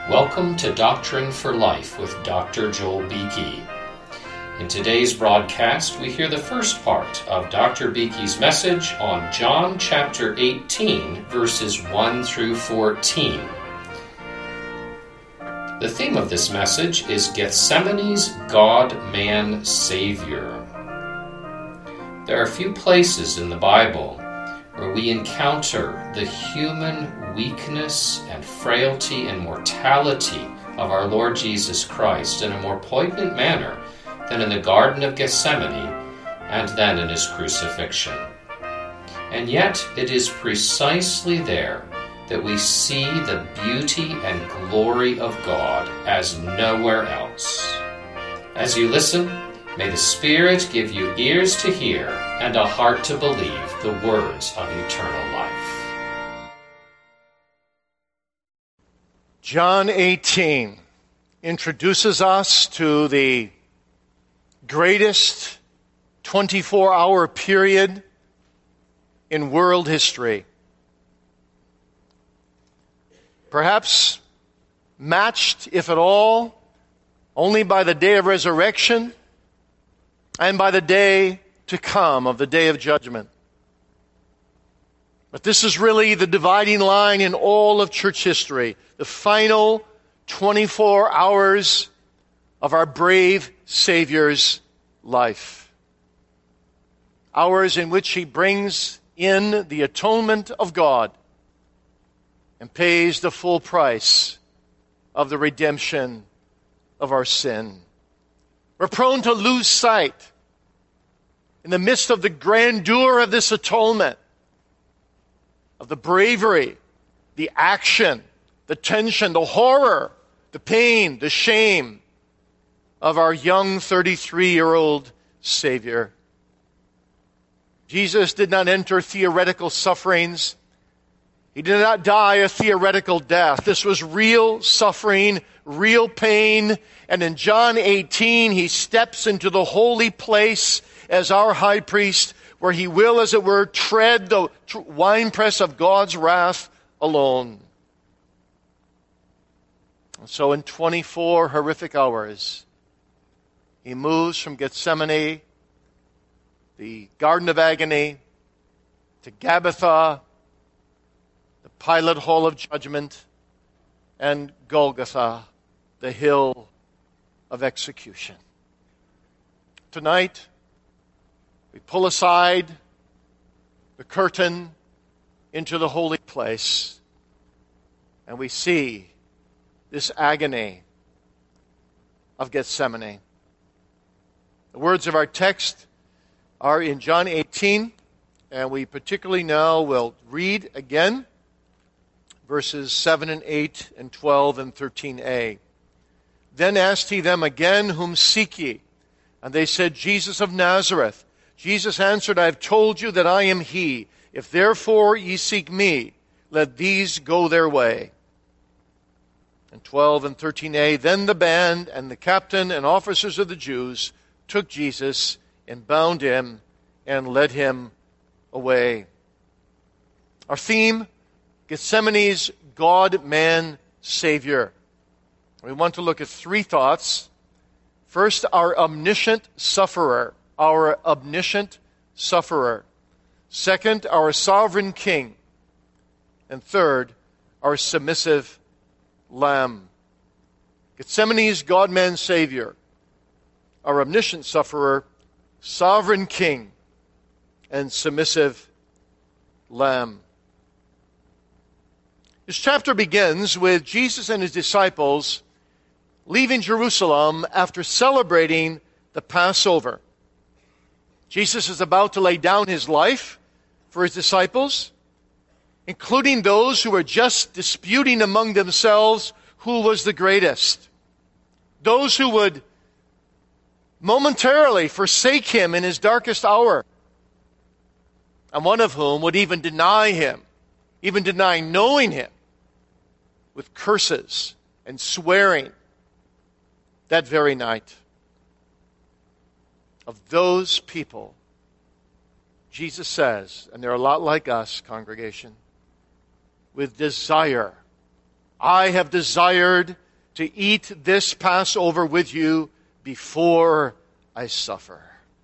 Welcome to Doctrine for Life with Dr. Joel Beeke. In today's broadcast, we hear the first part of Dr. Beeke's message on John chapter 18, verses 1 through 14. The theme of this message is Gethsemane's God-Man Savior. There are few places in the Bible where we encounter the human weakness and frailty and mortality of our Lord Jesus Christ in a more poignant manner than in the Garden of Gethsemane and then in his crucifixion. And yet it is precisely there that we see the beauty and glory of God as nowhere else. As you listen, may the Spirit give you ears to hear and a heart to believe the words of eternal life. John 18 introduces us to the greatest 24-hour period in world history. Perhaps matched, if at all, only by the day of resurrection and by the day to come of the day of judgment. But this is really the dividing line in all of church history, the final 24 hours of our brave Savior's life. Hours in which he brings in the atonement of God and pays the full price of the redemption of our sin. We're prone to lose sight in the midst of the grandeur of this atonement, of the bravery, the action, the tension, the horror, the pain, the shame of our young 33-year-old Savior. Jesus did not enter theoretical sufferings. He did not die a theoretical death. This was real suffering, real pain. And in John 18, he steps into the holy place as our high priest, where he will, as it were, tread the winepress of God's wrath alone. And so in 24 horrific hours, he moves from Gethsemane, the Garden of Agony, to Gabbatha, the Pilate Hall of Judgment, and Golgotha, the hill of execution. Tonight, we pull aside the curtain into the holy place, and we see this agony of Gethsemane. The words of our text are in John 18, and we particularly now will read again verses 7 and 8 and 12 and 13a. Then asked he them again, Whom seek ye? And they said, Jesus of Nazareth. Jesus answered, I have told you that I am he. If therefore ye seek me, let these go their way. And 12 and 13a, Then the band and the captain and officers of the Jews took Jesus and bound him and led him away. Our theme, Gethsemane's God-Man Savior. We want to look at three thoughts. First, our omniscient sufferer. Our omniscient sufferer. Second, our sovereign king. And third, our submissive lamb. Gethsemane's God-Man Savior, our omniscient sufferer, sovereign king, and submissive lamb. This chapter begins with Jesus and his disciples leaving Jerusalem after celebrating the Passover. Jesus is about to lay down his life for his disciples, including those who were just disputing among themselves who was the greatest. Those who would momentarily forsake him in his darkest hour, and one of whom would even deny him, even deny knowing him, with curses and swearing that very night. Of those people, Jesus says, and they're a lot like us, congregation, with desire I have desired to eat this Passover with you before I suffer.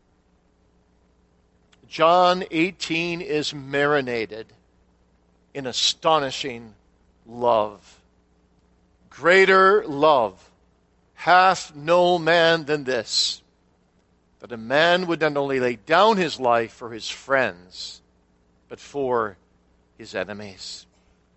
John 18 is marinated in astonishing love. Greater love hath no man than this, that a man would not only lay down his life for his friends, but for his enemies.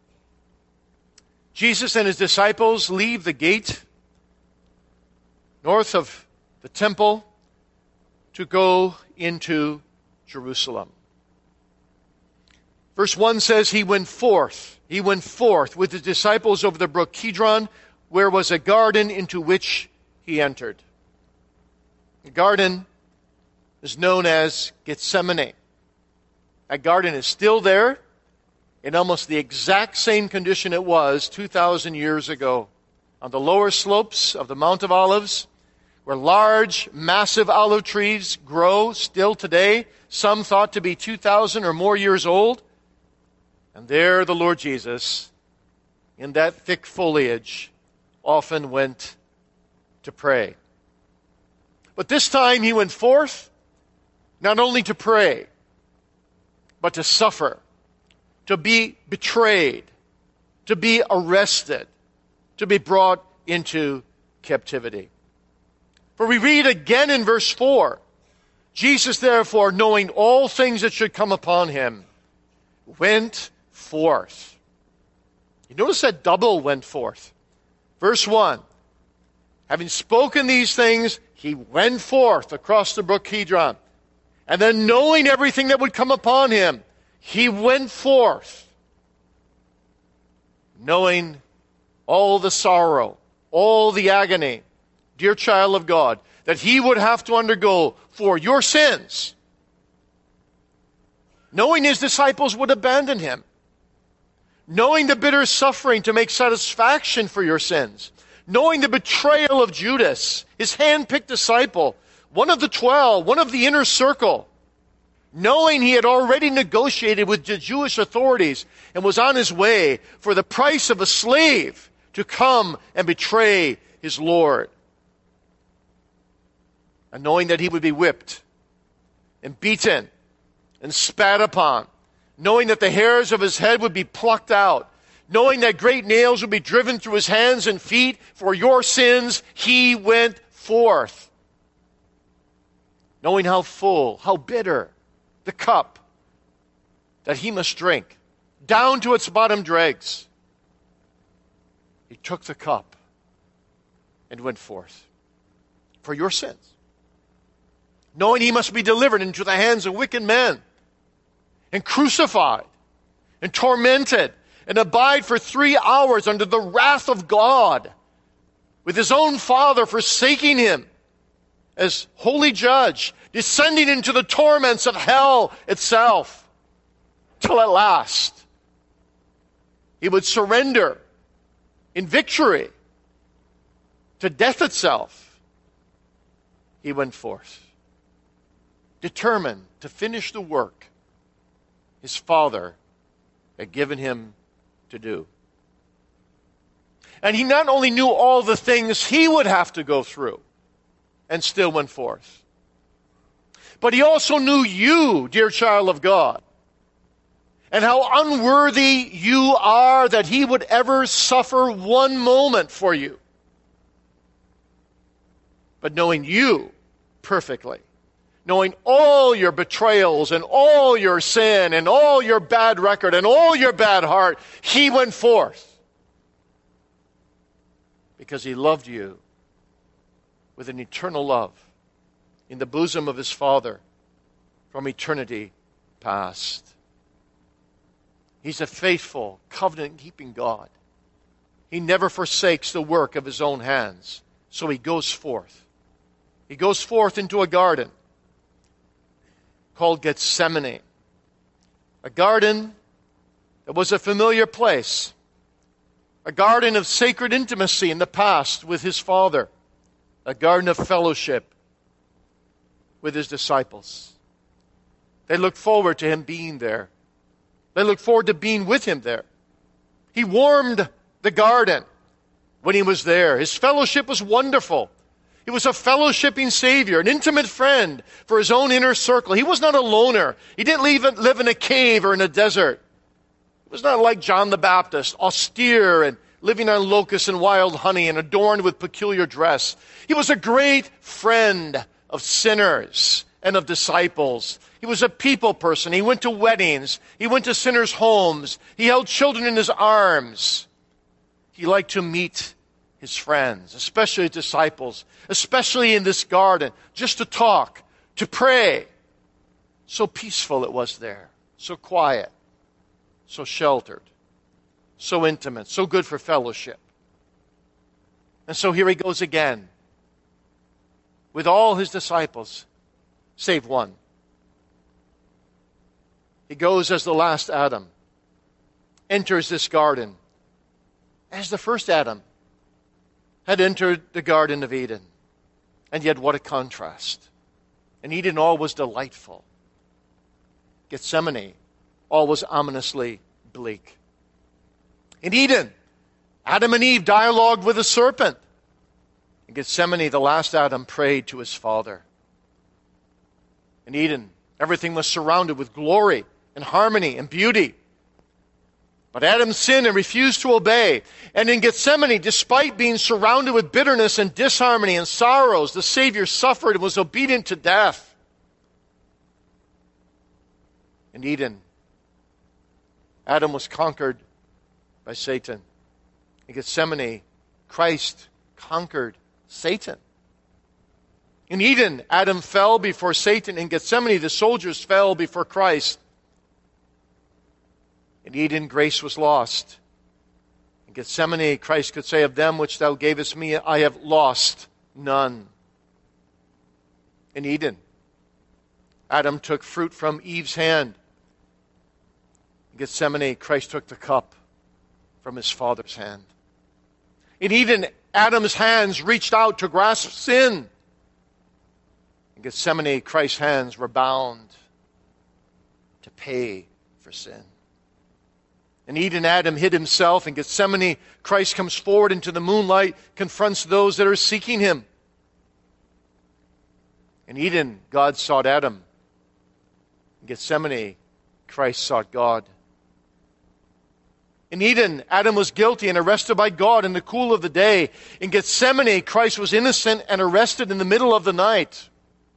Jesus and his disciples leave the gate north of the temple to go into Jerusalem. Verse 1 says, He went forth with his disciples over the brook Kidron, where was a garden into which he entered. The garden is known as Gethsemane. That garden is still there in almost the exact same condition it was 2,000 years ago. On the lower slopes of the Mount of Olives, where large, massive olive trees grow still today, some thought to be 2,000 or more years old. And there the Lord Jesus, in that thick foliage, often went to pray. But this time he went forth not only to pray, but to suffer, to be betrayed, to be arrested, to be brought into captivity. For we read again in verse 4, Jesus therefore, knowing all things that should come upon him, went forth. You notice that double went forth. Verse 1, having spoken these things, he went forth across the brook Kidron. And then knowing everything that would come upon him, he went forth, knowing all the sorrow, all the agony, dear child of God, that he would have to undergo for your sins. Knowing his disciples would abandon him. Knowing the bitter suffering to make satisfaction for your sins. Knowing the betrayal of Judas, his hand-picked disciple, one of the 12, one of the inner circle. Knowing he had already negotiated with the Jewish authorities and was on his way for the price of a slave to come and betray his Lord. And knowing that he would be whipped and beaten and spat upon. Knowing that the hairs of his head would be plucked out. Knowing that great nails would be driven through his hands and feet for your sins, he went forth. Knowing how full, how bitter the cup that he must drink, down to its bottom dregs. He took the cup and went forth for your sins. Knowing he must be delivered into the hands of wicked men and crucified and tormented and abide for 3 hours under the wrath of God, with his own Father forsaking him as holy judge, descending into the torments of hell itself, till at last he would surrender in victory to death itself. He went forth, determined to finish the work his Father had given him to do. And he not only knew all the things he would have to go through, and still went forth, but he also knew you, dear child of God, and how unworthy you are that he would ever suffer one moment for you. But knowing you perfectly, knowing all your betrayals and all your sin and all your bad record and all your bad heart, he went forth because he loved you with an eternal love in the bosom of his Father from eternity past. He's a faithful, covenant-keeping God. He never forsakes the work of his own hands. So he goes forth. He goes forth into a garden called Gethsemane. A garden that was a familiar place. A garden of sacred intimacy in the past with his Father. A garden of fellowship with his disciples. They looked forward to him being there. They looked forward to being with him there. He warmed the garden when he was there. His fellowship was wonderful. He was a fellowshipping Savior, an intimate friend for his own inner circle. He was not a loner. He didn't live in a cave or in a desert. He was not like John the Baptist, austere and living on locusts and wild honey and adorned with peculiar dress. He was a great friend of sinners and of disciples. He was a people person. He went to weddings. He went to sinners' homes. He held children in his arms. He liked to meet his friends, especially disciples, especially in this garden, just to talk, to pray. So peaceful it was there, so quiet, so sheltered, so intimate, so good for fellowship. And so here he goes again with all his disciples, save one. He goes as the last Adam, enters this garden as the first Adam had entered the Garden of Eden. And yet what a contrast. In Eden all was delightful. Gethsemane, all was ominously bleak. In Eden, Adam and Eve dialogued with the serpent. In Gethsemane, the last Adam prayed to his Father. In Eden, everything was surrounded with glory and harmony and beauty. But Adam sinned and refused to obey. And in Gethsemane, despite being surrounded with bitterness and disharmony and sorrows, the Savior suffered and was obedient to death. In Eden, Adam was conquered by Satan. In Gethsemane, Christ conquered Satan. In Eden, Adam fell before Satan. In Gethsemane, the soldiers fell before Christ. In Eden, grace was lost. In Gethsemane, Christ could say, of them which thou gavest me, I have lost none. In Eden, Adam took fruit from Eve's hand. In Gethsemane, Christ took the cup from his Father's hand. In Eden, Adam's hands reached out to grasp sin. In Gethsemane, Christ's hands were bound to pay for sin. In Eden, Adam hid himself. In Gethsemane, Christ comes forward into the moonlight, confronts those that are seeking him. In Eden, God sought Adam. In Gethsemane, Christ sought God. In Eden, Adam was guilty and arrested by God in the cool of the day. In Gethsemane, Christ was innocent and arrested in the middle of the night.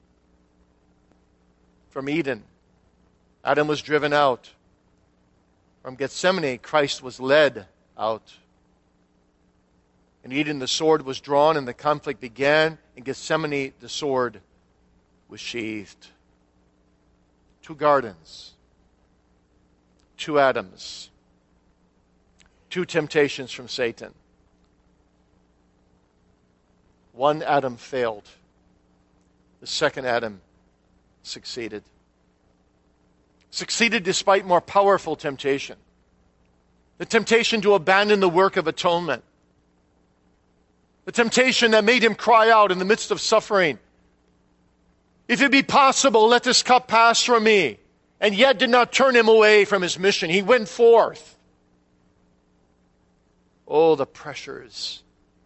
From Eden, Adam was driven out. From Gethsemane, Christ was led out. In Eden, the sword was drawn and the conflict began. In Gethsemane, the sword was sheathed. Two gardens, two Adams, two temptations from Satan. One Adam failed. The second Adam succeeded. Succeeded despite more powerful temptation. The temptation to abandon the work of atonement. The temptation that made him cry out in the midst of suffering, if it be possible, let this cup pass from me. And yet did not turn him away from his mission. He went forth. Oh, the pressures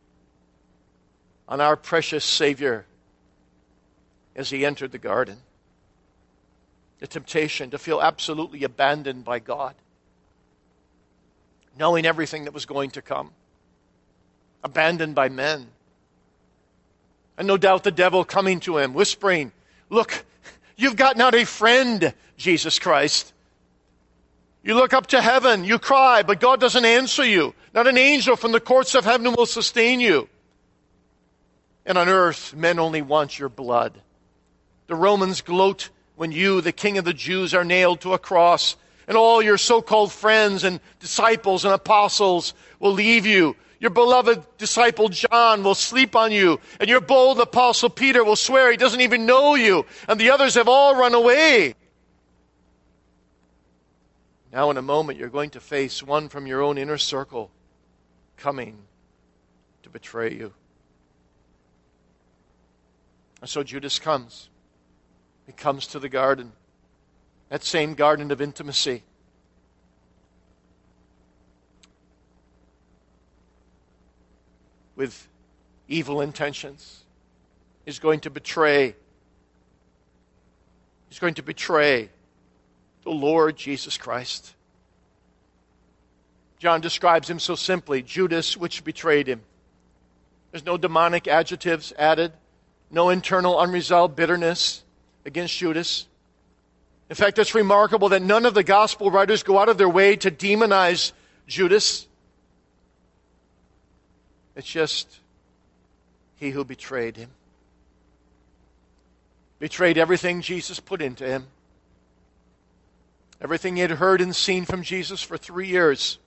on our precious Savior as he entered the garden. The temptation to feel absolutely abandoned by God, knowing everything that was going to come, abandoned by men. And no doubt the devil coming to him, whispering, look, you've got not a friend, Jesus Christ. You look up to heaven, you cry, but God doesn't answer you. Not an angel from the courts of heaven will sustain you. And on earth, men only want your blood. The Romans gloat when you, the King of the Jews, are nailed to a cross, and all your so-called friends and disciples and apostles will leave you. Your beloved disciple John will sleep on you, and your bold apostle Peter will swear he doesn't even know you, and the others have all run away. Now in a moment you're going to face one from your own inner circle coming to betray you. And so Judas comes. He comes to the garden, that same garden of intimacy. with evil intentions. He's going to betray. He's going to betray the Lord Jesus Christ. John describes him so simply, Judas, which betrayed him. There's no demonic adjectives added, no internal unresolved bitterness against Judas. In fact, it's remarkable that none of the gospel writers go out of their way to demonize Judas. It's just he who betrayed him. Betrayed everything Jesus put into him. Everything he had heard and seen from Jesus for 3 years.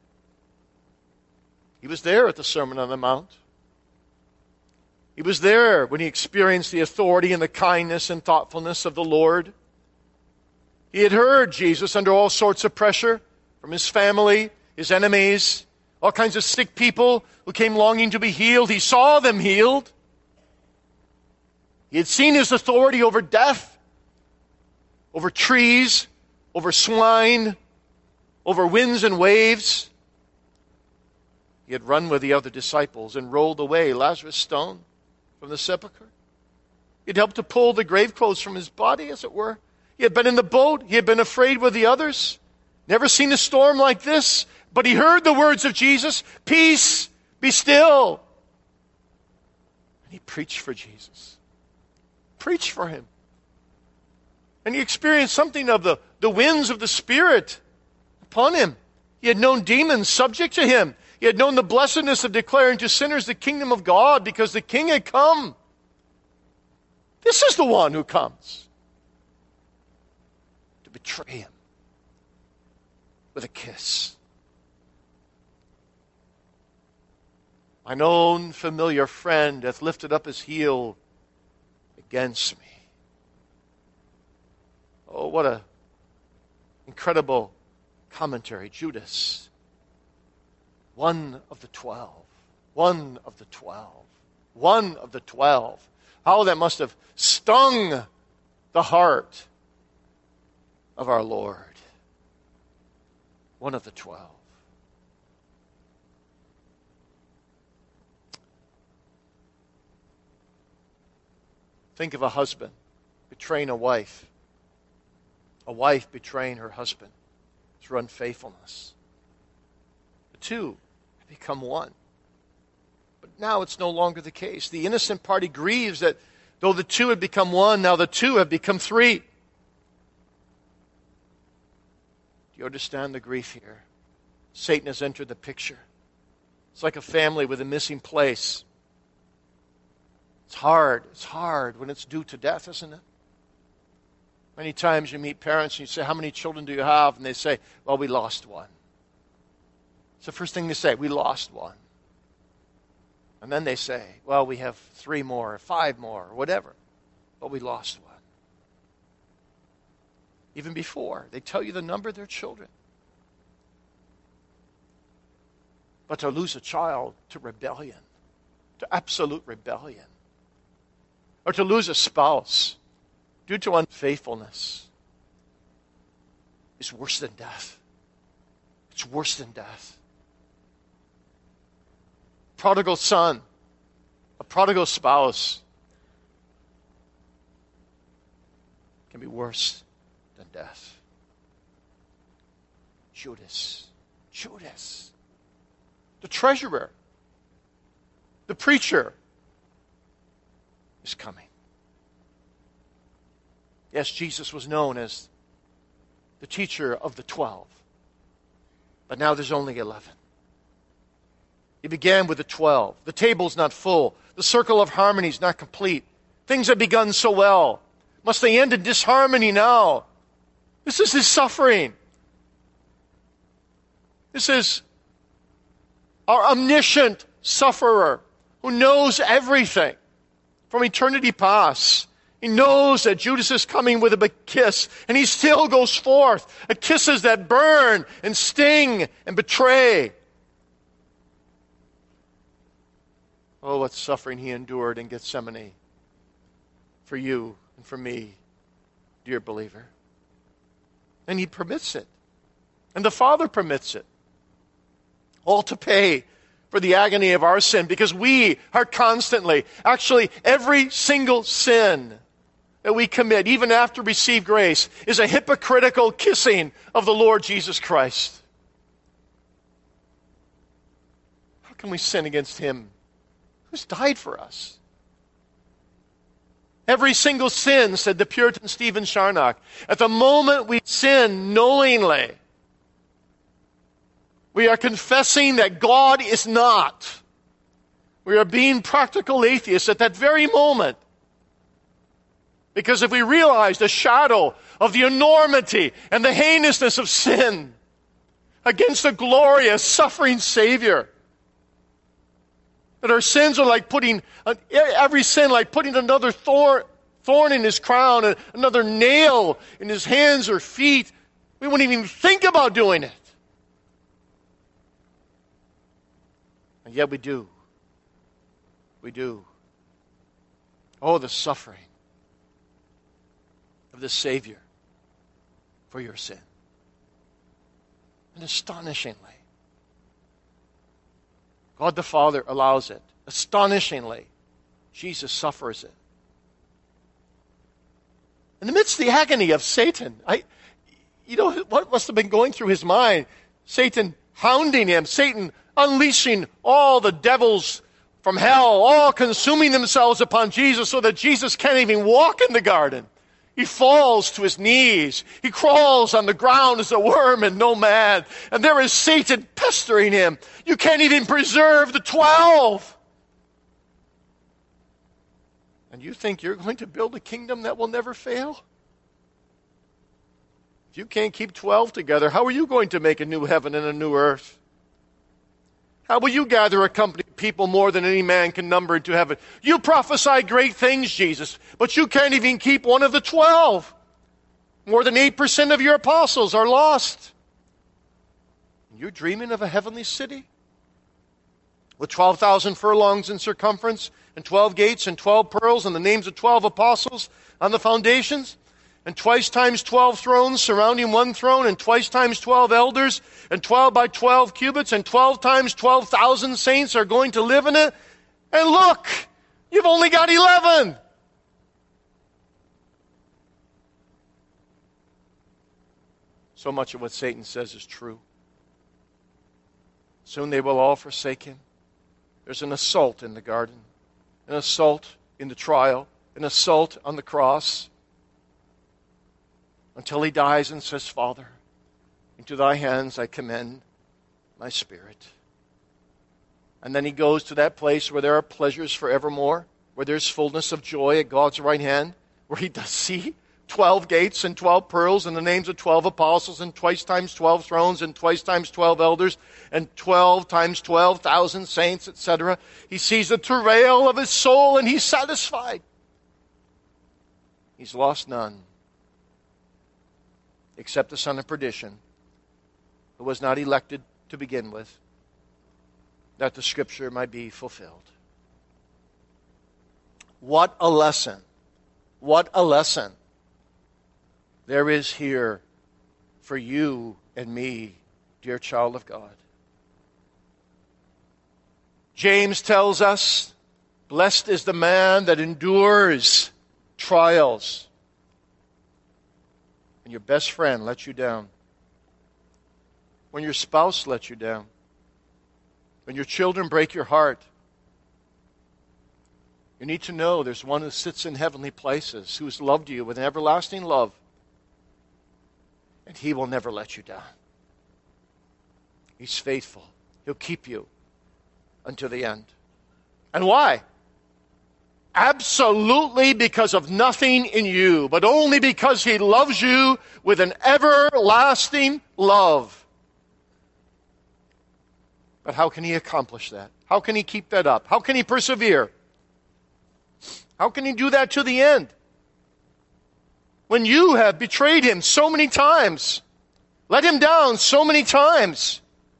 He was there at the Sermon on the Mount. He was there when he experienced the authority and the kindness and thoughtfulness of the Lord. He had heard Jesus under all sorts of pressure from his family, his enemies, all kinds of sick people who came longing to be healed. He saw them healed. He had seen his authority over death, over trees, over swine, over winds and waves. He had run with the other disciples and rolled away Lazarus' stone from the sepulchre. He had helped to pull the grave clothes from his body, as it were. He had been in the boat. He had been afraid with the others. Never seen a storm like this. But he heard the words of Jesus, "Peace, be still." And he preached for Jesus. Preached for him. And he experienced something of the winds of the Spirit upon him. He had known demons subject to him. He had known the blessedness of declaring to sinners the kingdom of God because the King had come. This is the one who comes to betray him with a kiss. Mine own familiar friend hath lifted up his heel against me. Oh, what an incredible commentary. Judas, one of the 12. One of the 12. One of the 12. How that must have stung the heart of our Lord. One of the 12. Think of a husband betraying a wife betraying her husband through unfaithfulness. The two have become one. But now it's no longer the case. The innocent party grieves that though the two had become one, now the two have become three. Do you understand the grief here? Satan has entered the picture. It's like a family with a missing place. It's hard when it's due to death, isn't it? Many times you meet parents and you say, "How many children do you have?" And they say, "Well, we lost one." It's the first thing they say, "We lost one." And then they say, "Well, we have 3 more, or 5 more, or whatever, but we lost one." Even before, they tell you the number of their children. But to lose a child to rebellion, to absolute rebellion, or to lose a spouse due to unfaithfulness is worse than death. It's worse than death. Prodigal son, a prodigal spouse can be worse than death. Judas, the treasurer, the preacher is coming. Yes, Jesus was known as the teacher of the 12. But now there's only 11. He began with the 12. The table's not full. The circle of harmony is not complete. Things have begun so well. Must they end in disharmony now? This is his suffering. This is our omniscient sufferer who knows everything from eternity past. He knows that Judas is coming with a kiss, and he still goes forth at kisses that burn and sting and betray. Oh, what suffering he endured in Gethsemane for you and for me, dear believer. And he permits it. And the Father permits it. All to pay for the agony of our sin, because we are constantly, actually every single sin that we commit, even after we receive grace, is a hypocritical kissing of the Lord Jesus Christ. How can we sin against him who's died for us? Every single sin, said the Puritan Stephen Charnock, at the moment we sin knowingly, we are confessing that God is not. We are being practical atheists at that very moment. Because if we realize the shadow of the enormity and the heinousness of sin against a glorious, suffering Savior, that our sins are like putting, every sin like putting another thorn in his crown, and another nail in his hands or feet, we wouldn't even think about doing it. And yet we do. We do. Oh, the suffering of the Savior for your sin. And astonishingly, God the Father allows it. Astonishingly, Jesus suffers it. In the midst of the agony of Satan, you know what must have been going through his mind? Satan hounding him, Satan unleashing all the devils from hell, all consuming themselves upon Jesus so that Jesus can't even walk in the garden. He falls to his knees. He crawls on the ground as a worm and no man. And there is Satan pestering him. You can't even preserve the 12. And you think you're going to build a kingdom that will never fail? If you can't keep 12 together, how are you going to make a new heaven and a new earth? How will you gather a company of people more than any man can number into heaven? You prophesy great things, Jesus, but you can't even keep one of the 12. More than 8% of your apostles are lost. You're dreaming of a heavenly city? With 12,000 furlongs in circumference, and 12 gates, and 12 pearls, and the names of 12 apostles on the foundations? And twice times 12 thrones surrounding one throne, and twice times 12 elders, and 12 by 12 cubits, and 12 times 12,000 saints are going to live in it. And look, you've only got 11. So much of what Satan says is true. Soon they will all forsake him. There's an assault in the garden, an assault in the trial, an assault on the cross, until he dies and says, Father, into thy hands I commend my spirit. And then he goes to that place where there are pleasures forevermore, where there's fullness of joy at God's right hand, where he does see 12 gates and 12 pearls and the names of 12 apostles and twice times 12 thrones and twice times 12 elders and 12 times 12,000 saints, etc. He sees the travail of his soul and he's satisfied. He's lost none, except the son of perdition, who was not elected to begin with, that the scripture might be fulfilled. What a lesson. What a lesson there is here for you and me, dear child of God. James tells us, blessed is the man that endures trials. When your best friend lets you down, when your spouse lets you down, when your children break your heart, you need to know there's one who sits in heavenly places, who has loved you with an everlasting love, and he will never let you down. He's faithful. He'll keep you until the end. And why? Absolutely because of nothing in you, but only because he loves you with an everlasting love. But how can he accomplish that? How can he keep that up? How can he persevere? How can he do that to the end? When you have betrayed him so many times, let him down so many times,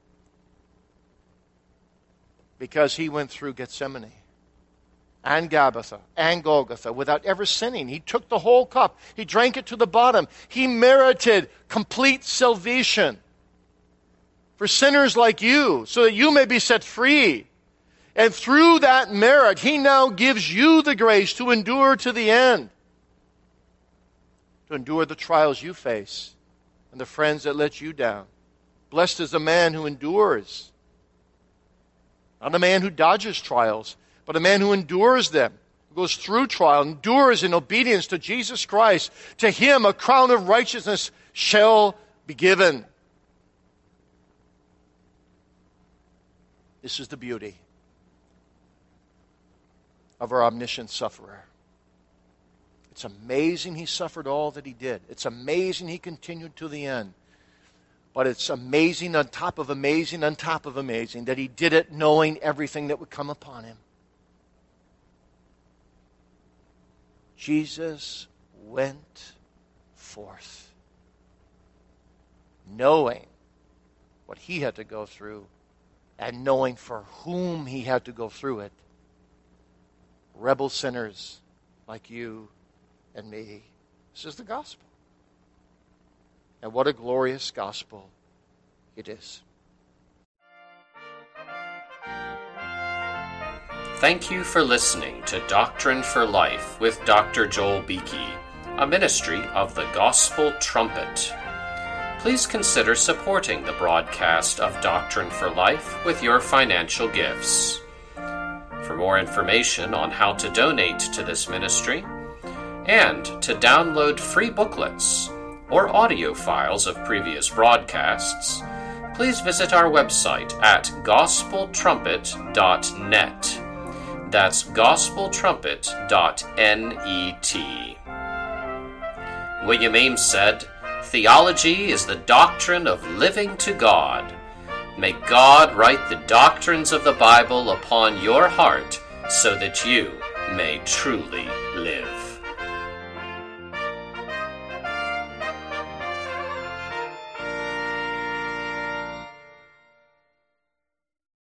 because he went through Gethsemane and Gabbatha and Golgotha without ever sinning. He took the whole cup. He drank it to the bottom. He merited complete salvation. for sinners like you, so that you may be set free. And through that merit, he now gives you the grace to endure to the end, to endure the trials you face and the friends that let you down. Blessed is the man who endures. Not a man who dodges trials, but a man who endures them, who goes through trial, endures in obedience to Jesus Christ. To him a crown of righteousness shall be given. This is the beauty of our omniscient sufferer. It's amazing he suffered all that he did. It's amazing he continued to the end. But it's amazing on top of amazing on top of amazing that he did it knowing everything that would come upon him. Jesus went forth knowing what he had to go through and knowing for whom he had to go through it. Rebel sinners like you and me. This is the gospel. And what a glorious gospel it is. Thank you for listening to Doctrine for Life with Dr. Joel Beeke, a ministry of the Gospel Trumpet. Please consider supporting the broadcast of Doctrine for Life with your financial gifts. For more information on how to donate to this ministry and to download free booklets or audio files of previous broadcasts, please visit our website at gospeltrumpet.net. That's gospeltrumpet.net. William Ames said, "Theology is the doctrine of living to God." May God write the doctrines of the Bible upon your heart so that you may truly live.